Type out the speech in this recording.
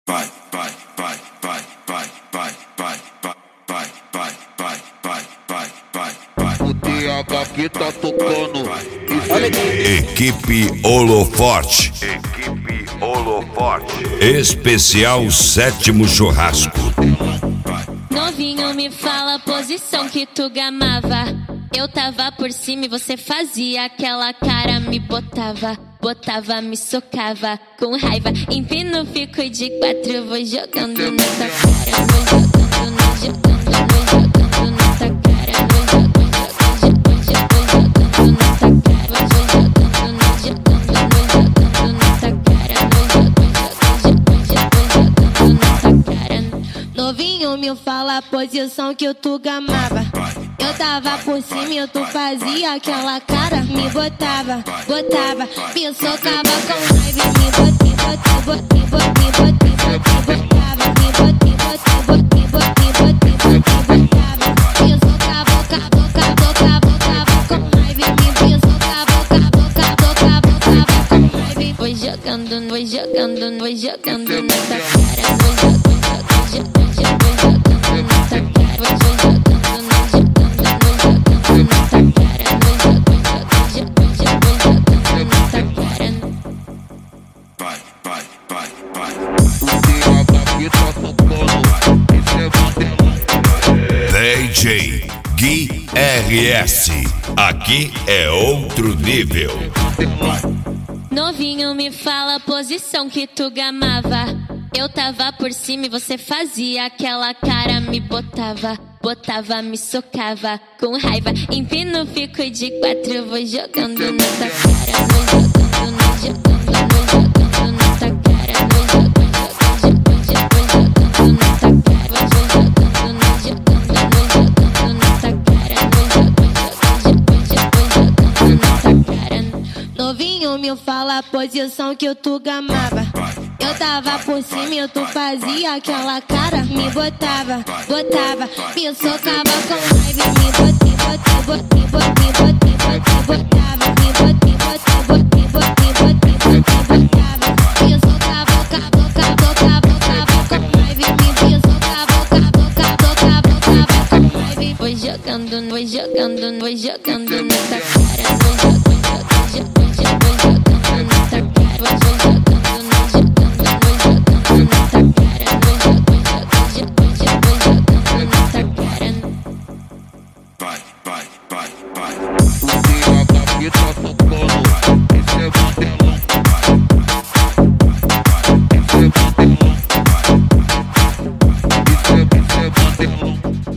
vai, vai, vai, vai, vai, vai, vai, vai, vai, vai, vai, vai, vai, vai. O TH que tá tocando. Olha aqui. Equipe Holoforte. Equipe Holoforte. Especial Sétimo Churrasco. Novinho, me fala a posição que tu gamava. Eu tava por cima e você fazia aquela cara, me botava, me socava. Com raiva, empino, fico de quatro, vou jogando na tua cara, vou jogando na tua cara, vou jogando na tua cara. Novinho, me fala a posição que tu gamava. Eu tava por cima e tu fazia aquela cara, me botava, me socava com raiva, me botava, me socava com raiva, me socava com raiva. Vou jogando nessa cara, vou Vai, vai, vai, vai. O TH que tá tocando. Isso é Mandelão. DJ Gui RS. Aqui é outro nível. Novinho, me fala a posição que tu gamava. Eu tava por cima e você fazia aquela cara, me botava, me socava. Com raiva, empino, fico de quatro, vou jogando na tua cara, vou jogando na tua cara, vou jogando na tua cara. Novinho, me fala a posição que tu gamava. Eu tava por cima e tu fazia aquela cara, me botava, me socava com raiva, me botava, me socava com raiva, me socava com raiva. Vou jogando nessa cara, vou jogando na tua cara, vou jogando Vai, vai, vai, vai. O TH que tá tocando. Isso é Mandelão. Isso é Mandelão.